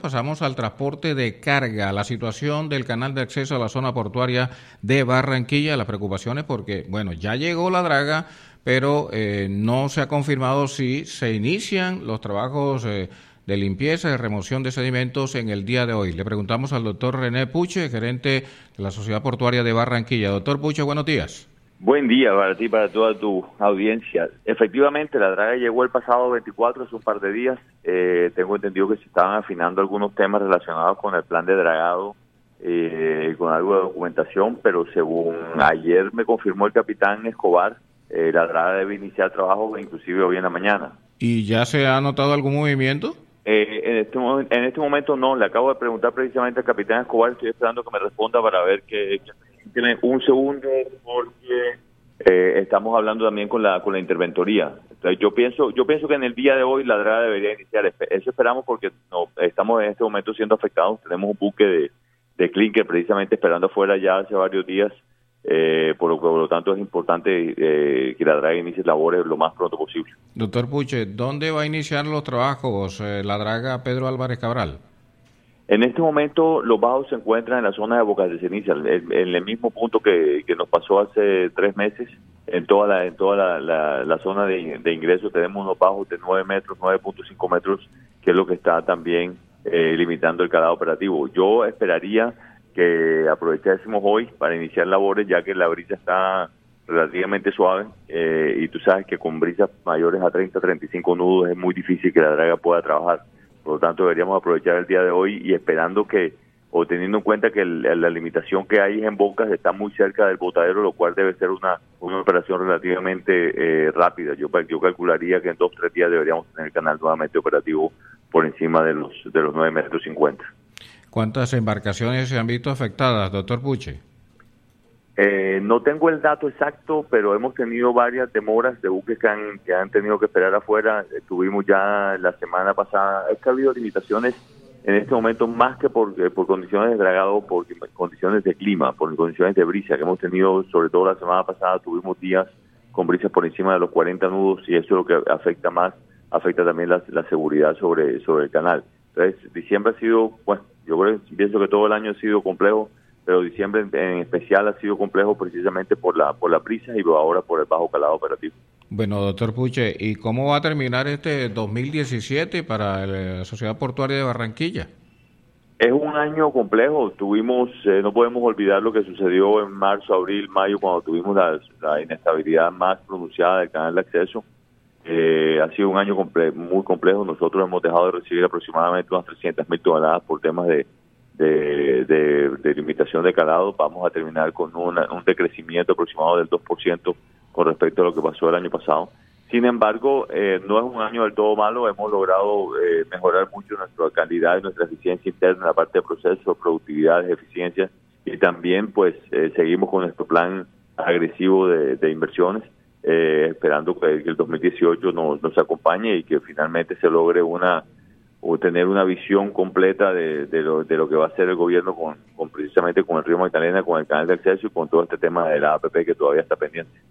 Pasamos al transporte de carga, la situación del canal de acceso a la zona portuaria de Barranquilla, las preocupaciones porque, bueno, ya llegó la draga, pero no se ha confirmado si se inician los trabajos de limpieza y remoción de sedimentos en el día de hoy. Le preguntamos al doctor René Puche, gerente de la Sociedad Portuaria de Barranquilla. Doctor Puche, buenos días. Buen día para ti y para toda tu audiencia. Efectivamente, la draga llegó el pasado 24, hace un par de días. Tengo entendido que se estaban afinando algunos temas relacionados con el plan de dragado y con algo de documentación, pero según ayer me confirmó el capitán Escobar, la draga debe iniciar trabajo inclusive hoy en la mañana. ¿Y ya se ha notado algún movimiento? En este momento no, le acabo de preguntar precisamente al capitán Escobar, estoy esperando que me responda para ver qué tiene un segundo, porque estamos hablando también con la interventoría. Entonces yo pienso que en el día de hoy la draga debería iniciar. Eso esperamos porque no estamos en este momento siendo afectados. Tenemos un buque de clinker precisamente esperando afuera ya hace varios días. Por lo tanto es importante que la draga inicie labores lo más pronto posible. Doctor Puche, ¿dónde va a iniciar los trabajos la draga Pedro Álvarez Cabral? En este momento los bajos se encuentran en la zona de Bocas de Ceniza, en el mismo punto que nos pasó hace 3 meses. En toda la zona de ingreso tenemos unos bajos de 9 metros, 9.5 metros, que es lo que está también limitando el calado operativo. Yo esperaría que aprovechásemos hoy para iniciar labores, ya que la brisa está relativamente suave y tú sabes que con brisas mayores a 30, 35 nudos es muy difícil que la draga pueda trabajar. Por lo tanto, deberíamos aprovechar el día de hoy y esperando o teniendo en cuenta que la limitación que hay en Bocas está muy cerca del botadero, lo cual debe ser una operación relativamente rápida. Yo calcularía que en 2 o 3 días deberíamos tener el canal nuevamente operativo por encima de los 9 metros 50. ¿Cuántas embarcaciones se han visto afectadas, doctor Puche? No tengo el dato exacto, pero hemos tenido varias demoras de buques que han tenido que esperar afuera. Tuvimos ya la semana pasada, es que ha habido limitaciones en este momento más que por condiciones de dragado, por condiciones de clima, por condiciones de brisa que hemos tenido, sobre todo la semana pasada tuvimos días con brisas por encima de los 40 nudos y eso es lo que afecta también la seguridad sobre el canal. Entonces, diciembre ha sido, bueno, pienso que todo el año ha sido complejo, pero diciembre en especial ha sido complejo precisamente por la brisa y ahora por el bajo calado operativo. Bueno, doctor Puche, ¿y cómo va a terminar este 2017 para la Sociedad Portuaria de Barranquilla? Es un año complejo. No podemos olvidar lo que sucedió en marzo, abril, mayo, cuando tuvimos la inestabilidad más pronunciada del canal de acceso. Ha sido un año muy complejo. Nosotros hemos dejado de recibir aproximadamente unas 300.000 toneladas por temas de limitación de calado. Vamos a terminar con un decrecimiento aproximado del 2% con respecto a lo que pasó el año pasado. Sin embargo, no es un año del todo malo. Hemos logrado mejorar mucho nuestra calidad y nuestra eficiencia interna en la parte de procesos, productividad, eficiencia, y también pues seguimos con nuestro plan agresivo de inversiones, esperando que el 2018 nos acompañe y que finalmente se logre tener una visión completa de lo que va a hacer el gobierno precisamente con el río Magdalena, con el canal de acceso y con todo este tema de la APP que todavía está pendiente.